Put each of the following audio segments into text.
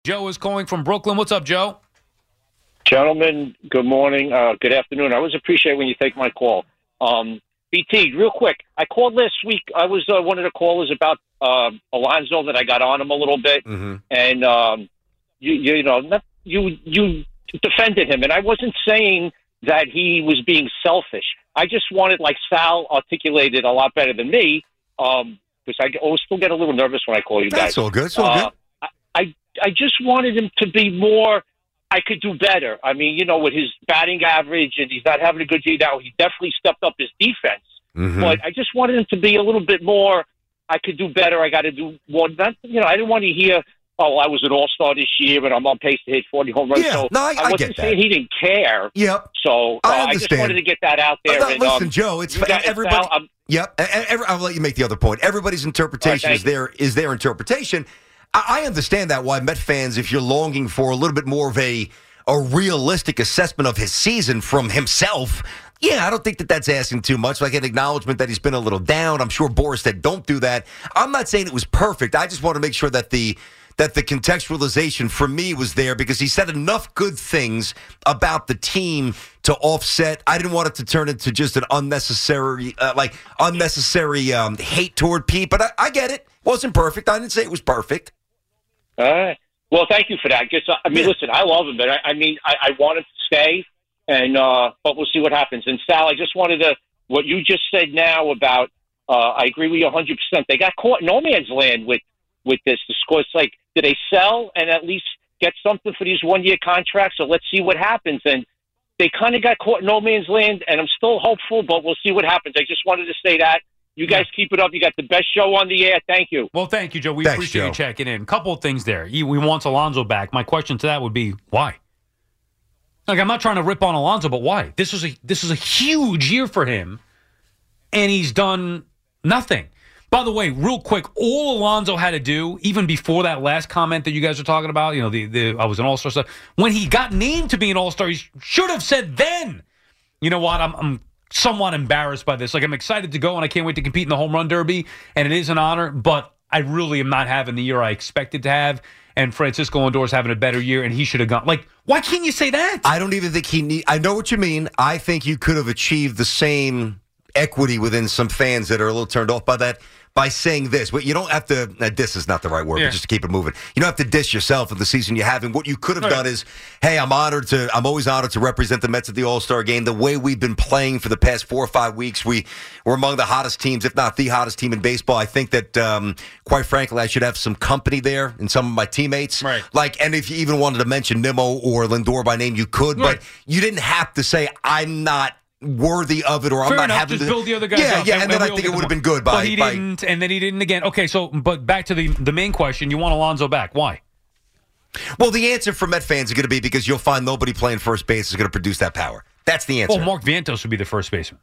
Joe is calling from Brooklyn. What's up, Joe? Gentlemen, good morning. Good afternoon. I always appreciate when you take my call. BT, real quick, I called last week. I was one of the callers about Alonso that I got on him a little bit, and you defended him, and I wasn't saying that he was being selfish. I just wanted, like Sal articulated a lot better than me, because I always still get a little nervous when I call you guys. That's all good. It's all good. I just wanted him to be more. I could do better. I mean, with his batting average, and he's not having a good year now. He definitely stepped up his defense, but I just wanted him to be a little bit more. I could do better. I got to do more. I didn't want to hear, "Oh, I was an all-star this year, and I'm on pace to hit 40 home runs." Yeah, so no, I wasn't get that. saying he didn't care. Yep. So I just wanted to get that out there. Listen, Joe, it's everybody. Yep. I'll let you make the other point. Everybody's interpretation is their interpretation. I understand that why Met fans, if you're longing for a little bit more of a realistic assessment of his season from himself, I don't think that's asking too much. Like an acknowledgement that he's been a little down. I'm sure Boris said, don't do that. I'm not saying it was perfect. I just want to make sure that the contextualization for me was there because he said enough good things about the team to offset. I didn't want it to turn into just an unnecessary hate toward Pete, but I get it. Wasn't perfect. I didn't say it was perfect. Well, thank you for that. Listen, I love him, but I want him to stay, and but we'll see what happens. And Sal, I just wanted what you just said now about. I agree with you 100%. They got caught in no man's land with this. The score. It's like, do they sell and at least get something for these 1-year contracts? So let's see what happens. And they kind of got caught in no man's land, and I'm still hopeful, but we'll see what happens. I just wanted to say that. You guys keep it up. You got the best show on the air. Thank you. Well, thank you, Joe. We appreciate you checking in. Couple of things there. He wants Alonso back. My question to that would be, why? Like, I'm not trying to rip on Alonso, but why? This is a huge year for him, and he's done nothing. By the way, real quick, all Alonso had to do, even before that last comment that you guys are talking about, I was an all-star stuff, when he got named to be an all-star, he should have said then, you know what, I'm somewhat embarrassed by this. Like, I'm excited to go, and I can't wait to compete in the home run derby, and it is an honor, but I really am not having the year I expected to have, and Francisco Lindor's having a better year, and he should have gone. Like, why can't you say that? I don't even think I know what you mean. I think you could have achieved the same equity within some fans that are a little turned off by that by saying this. But you don't have to, diss is not the right word, but just to keep it moving. You don't have to diss yourself of the season you have. And what you could have done is, hey, I'm always honored to represent the Mets at the All-Star game. The way we've been playing for the past 4 or 5 weeks, we're among the hottest teams, if not the hottest team in baseball. I think that, quite frankly, I should have some company there and some of my teammates. Right. And if you even wanted to mention Nimmo or Lindor by name, you could. Right. But you didn't have to say, I'm not worthy of it, or I'm not having to build the other guys up. And then I think it would have been good. But he didn't, and then he didn't again. Okay, so but back to the main question: you want Alonso back? Why? Well, the answer for Met fans is going to be because you'll find nobody playing first base is going to produce that power. That's the answer. Well, Mark Vientos would be the first baseman.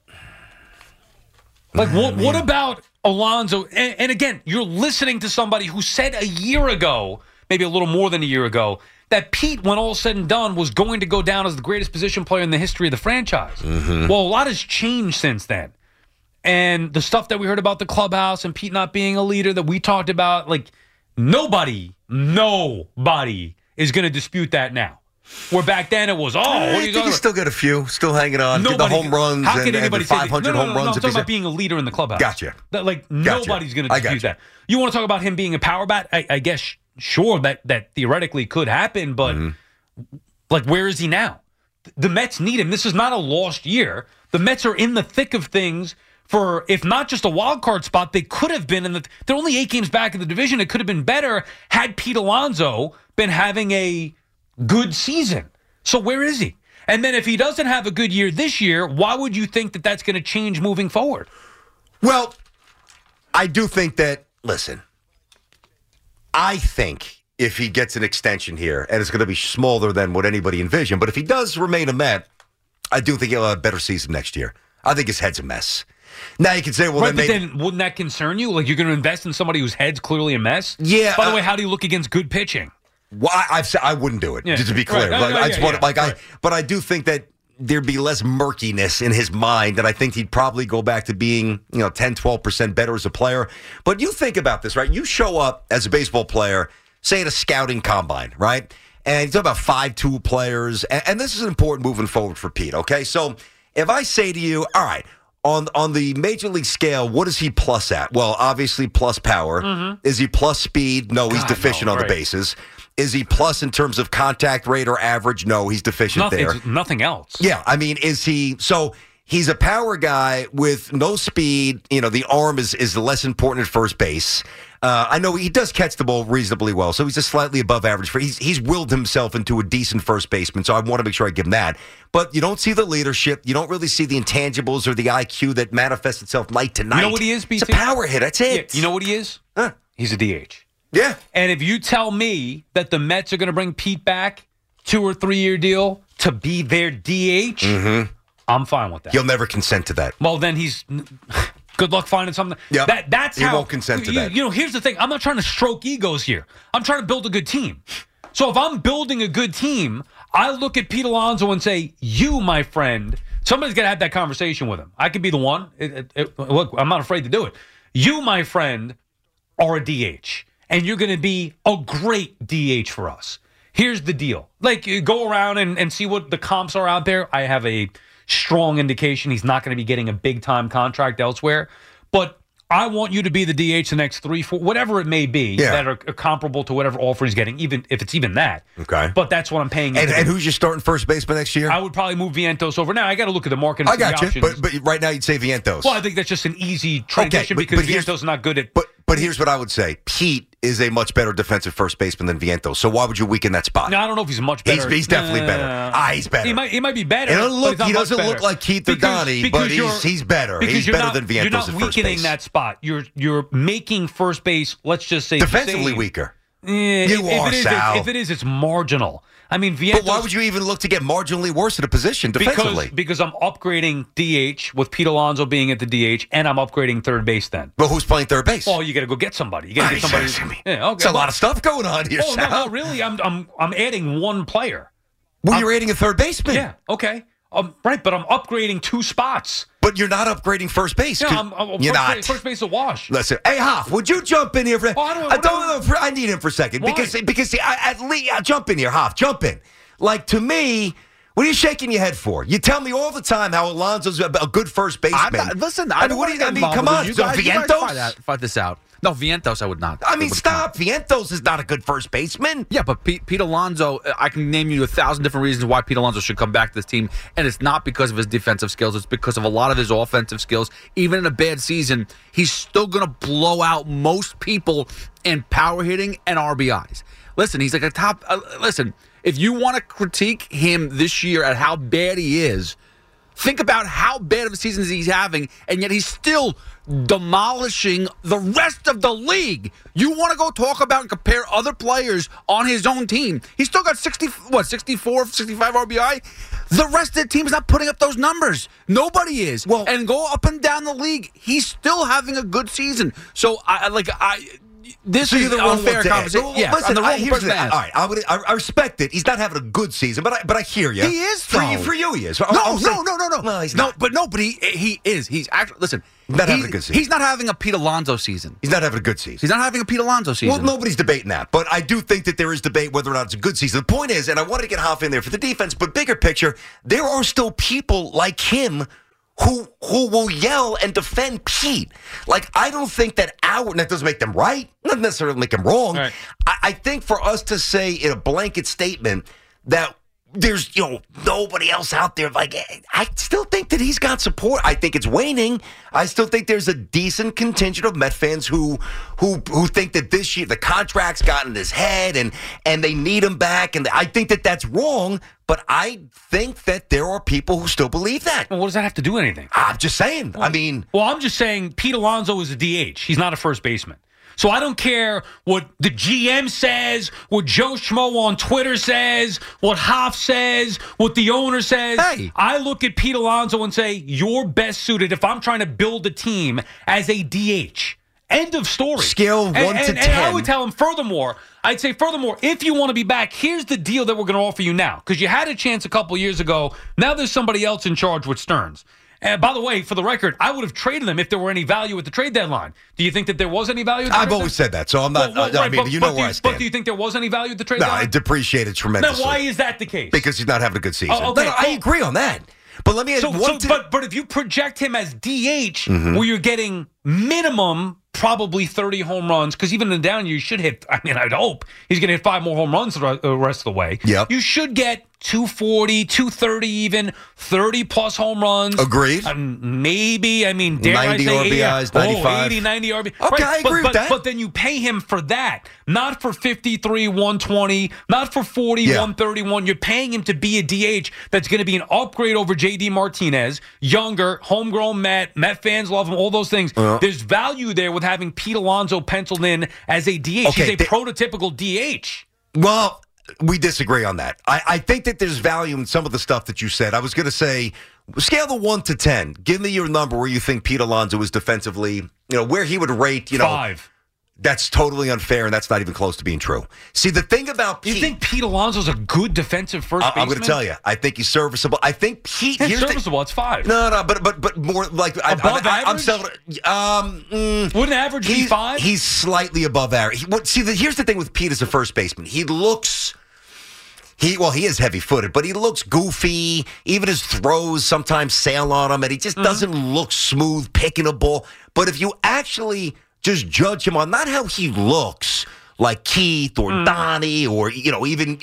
Like what about Alonso? And again, you're listening to somebody who said a year ago, maybe a little more than a year ago, that Pete, when all said and done, was going to go down as the greatest position player in the history of the franchise. Mm-hmm. Well, a lot has changed since then. And the stuff that we heard about the clubhouse and Pete not being a leader that we talked about, like, nobody is going to dispute that now. Where back then it was, what are you talking about? You still got a few still hanging on. The home runs and the 500 home runs. I'm talking about being a leader in the clubhouse. Gotcha. Nobody's going to dispute that. You want to talk about him being a power bat? I guess, sure, that theoretically could happen, but where is he now? The Mets need him. This is not a lost year. The Mets are in the thick of things for, if not just a wild card spot, they could have been they're only 8 games back in the division. It could have been better had Pete Alonso been having a good season. So where is he? And then if he doesn't have a good year this year, why would you think that that's going to change moving forward? Well, I do think that, listen, I think if he gets an extension here, and it's going to be smaller than what anybody envisioned, but if he does remain a Met, I do think he'll have a better season next year. I think his head's a mess. Now you can say, well, then wouldn't that concern you? Like, you're going to invest in somebody whose head's clearly a mess? Yeah. By the way, how do you look against good pitching? Well, I've said I wouldn't do it, just to be clear. But I do think that there'd be less murkiness in his mind, and I think he'd probably go back to being, 10, 12% better as a player. But you think about this, right? You show up as a baseball player, say at a scouting combine, right? And you talk about 5'2" players, and this is important moving forward for Pete, okay? So if I say to you, all right, on the major league scale, what is he plus at? Well, obviously plus power. Mm-hmm. Is he plus speed? No, he's deficient on the bases. Is he plus in terms of contact rate or average? No, he's deficient there. Nothing else. Yeah, I mean, is he... So he's a power guy with no speed. You know, the arm is less important at first base. I know he does catch the ball reasonably well, so he's just slightly above average. He's willed himself into a decent first baseman, so I want to make sure I give him that. But you don't see the leadership. You don't really see the intangibles or the IQ that manifests itself night to night. You know what he is, BT? It's a power hit. That's it. Yeah, you know what he is? Huh. He's a DH. Yeah. And if you tell me that the Mets are going to bring Pete back, 2 or 3 year deal to be their DH, I'm fine with that. He'll never consent to that. Well, then he's... Good luck finding something. Yep. That's he how. He won't consent to that. You know, here's the thing. I'm not trying to stroke egos here. I'm trying to build a good team. So if I'm building a good team, I look at Pete Alonso and say, you, my friend, somebody's got to have that conversation with him. I could be the one. Look, I'm not afraid to do it. You, my friend, are a DH, and you're going to be a great DH for us. Here's the deal. Like, you go around and see what the comps are out there. I have a strong indication he's not going to be getting a big-time contract elsewhere. But I want you to be the DH the next 3, 4, whatever it may be, that are comparable to whatever offer he's getting, even if it's even that. Okay. But that's what I'm paying. And who's your starting first baseman next year? I would probably move Vientos over. Now, I got to look at the market. I got you. But right now you'd say Vientos. Well, I think that's just an easy transition because Vientos is not good at... But here's what I would say. Pete is a much better defensive first baseman than Vientos. So why would you weaken that spot? No, I don't know if he's much better. He's definitely better. He's better. He might be better. He doesn't look like Keith or Donnie, but he's better. He's better than Vientos at first base. You're not weakening that spot. You're making first base, let's just say... defensively weaker. If it is, it's marginal. I mean, Vientos... But why would you even look to get marginally worse at a position defensively? Because I'm upgrading DH with Pete Alonso being at the DH, and I'm upgrading third base then. But who's playing third base? Well, you got to go get somebody. You got to get somebody. Yeah, okay. It's a lot of stuff going on here, Sal. No, really. I'm adding one player. Well, you're adding a third baseman. Yeah, okay. Right, but I'm upgrading 2 spots. But you're not upgrading first base. Yeah, you're not. First base a wash. Listen, hey Hoff, would you jump in here for? I need him for a second. Why? because at least jump in here, Hoff. Jump in. Like, to me, what are you shaking your head for? You tell me all the time how Alonso's a good first baseman. Come on. You guys fight this out. No, Vientos, I would not. I mean, stop. Vientos is not a good first baseman. Yeah, but Pete Alonso, I can name you 1,000 different reasons why Pete Alonso should come back to this team, and it's not because of his defensive skills. It's because of a lot of his offensive skills. Even in a bad season, he's still going to blow out most people in power hitting and RBIs. Listen, he's like a top... listen, if you want to critique him this year at how bad he is, think about how bad of a season he's having, and yet he's still demolishing the rest of the league. You want to go talk about and compare other players on his own team. He's still got 64, 65 RBI. The rest of the team is not putting up those numbers. Nobody is. Well, and go up and down the league. He's still having a good season. So, this is an unfair conversation. Yeah, listen, here's the all right, I respect it. He's not having a good season, but I hear you. He is, though. For you, he is. No. No, he's not. But he is. He's actually, listen. Not having a good season. He's not having a Pete Alonso season. He's not having a good season. He's not having a Pete Alonso season. Well, nobody's debating that, but I do think that there is debate whether or not it's a good season. The point is, and I wanted to get Hoff in there for the defense, but bigger picture, there are still people like him who will yell and defend Pete. Like, I don't think that doesn't make them right, not necessarily make them wrong. Right. I think for us to say in a blanket statement that there's nobody else out there, like, I still think that he's got support. I think it's waning. I still think there's a decent contingent of Met fans who think that this year the contract's gotten in his head and they need him back, and I think that that's wrong. But I think that there are people who still believe that. Well, what does that have to do with anything? I'm just saying. Well, I'm just saying Pete Alonso is a DH. He's not a first baseman. So I don't care what the GM says, what Joe Schmo on Twitter says, what Hoff says, what the owner says. Hey. I look at Pete Alonso and say, you're best suited if I'm trying to build a team as a DH. End of story. Scale 1 to 10. And I would tell him furthermore, if you want to be back, here's the deal that we're going to offer you now. Because you had a chance a couple years ago. Now there's somebody else in charge with Stearns. And by the way, for the record, I would have traded them if there were any value at the trade deadline. Do you think that there was any value at the I've always said that, so I'm not. I mean, you know where I stand. But do you think there was any value at the trade deadline? No, it depreciated tremendously. Now, why is that the case? Because he's not having a good season. Oh, okay, no, I agree on that. But let me But if you project him as DH, where you're getting minimum probably 30 home runs, because even in the down year, you should hit, I mean, I'd hope he's going to hit 5 more home runs the rest of the way. Yep. You should get 240, 230 even, 30-plus home runs. Agreed. Maybe, I mean, dare 90 I say RBIs, 95. 80, 90 RBIs. Okay, I agree with that. But then you pay him for that, not for 53, 120, not for 40, 131. You're paying him to be a DH that's going to be an upgrade over J.D. Martinez, younger, homegrown Met fans love him, all those things. There's value there with having Pete Alonso penciled in as a DH. Okay, he's a prototypical DH. Well, we disagree on that. I think that there's value in some of the stuff that you said. I was going to say, scale of 1 to 10. Give me your number where you think Pete Alonso is defensively, where he would rate, 5. That's totally unfair, and that's not even close to being true. See, the thing about Pete... You think Pete Alonso's a good defensive first baseman? I'm going to tell you. I think he's serviceable. I think Pete... He's serviceable. It's 5. No, but more like... Above average? I'm selling... Wouldn't average be 5? He's slightly above average. Here's the thing with Pete as a first baseman. He looks... He is heavy-footed, but he looks goofy. Even his throws sometimes sail on him, and he just doesn't look smooth picking a ball. But if you actually... just judge him on not how he looks, like Keith or Donnie or even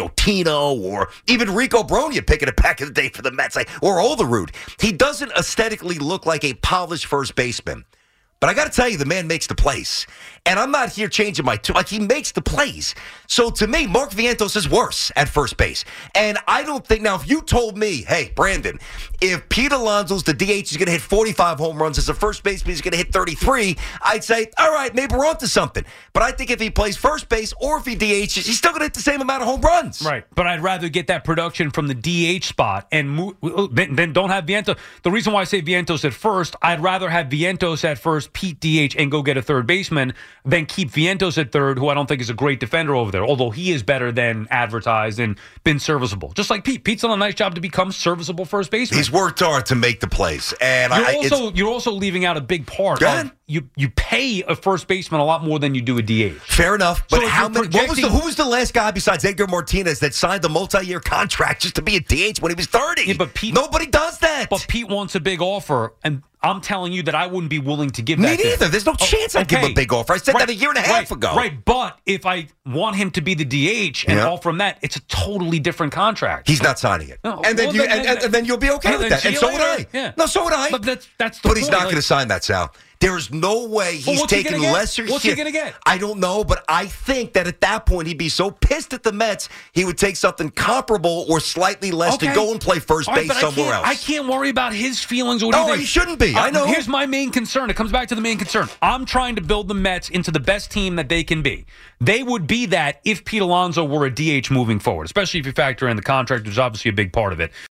Tino or even Rico Bronia picking it back in the day for the Mets or Olerud. He doesn't aesthetically look like a polished first baseman. But I got to tell you, the man makes the plays. And I'm not here changing my tune. He makes the plays. So to me, Mark Vientos is worse at first base. And I don't think, now if you told me, hey, Brandon, if Pete Alonso's the DH, he's going to hit 45 home runs. As a first baseman, he's going to hit 33. I'd say, all right, maybe we're onto something. But I think if he plays first base or if he DHs, he's still going to hit the same amount of home runs. Right. But I'd rather get that production from the DH spot and then don't have Vientos. The reason why I say Vientos at first, I'd rather have Vientos at first, Pete DH, and go get a third baseman than keep Vientos at third, who I don't think is a great defender over there, although he is better than advertised and been serviceable. Just like Pete. Pete's done a nice job to become serviceable first baseman. He's worked hard to make the plays. And you're also leaving out a big part of you pay a first baseman a lot more than you do a DH. Fair enough. But so who was the last guy besides Edgar Martinez that signed a multi-year contract just to be a DH when he was 30? Yeah, but nobody does that. But Pete wants a big offer, and I'm telling you that I wouldn't be willing to give that. Me neither. There's no chance I'd give him a big offer. I said that a year and a half ago. Right, but if I want him to be the DH and offer him that, it's a totally different contract. He's not signing it. No, and then you'll be okay with that. And so would I. Yeah. No, so would I. But that's the But point. He's not going to sign that, Sal. There is no way he's taking lesser hits. What's he going to get? I don't know, but I think that at that point he'd be so pissed at the Mets, he would take something comparable or slightly less to go and play first base somewhere else. I can't worry about his feelings or he shouldn't be. I know. Here's my main concern. It comes back to the main concern. I'm trying to build the Mets into the best team that they can be. They would be that if Pete Alonso were a DH moving forward, especially if you factor in the contract, which is obviously a big part of it.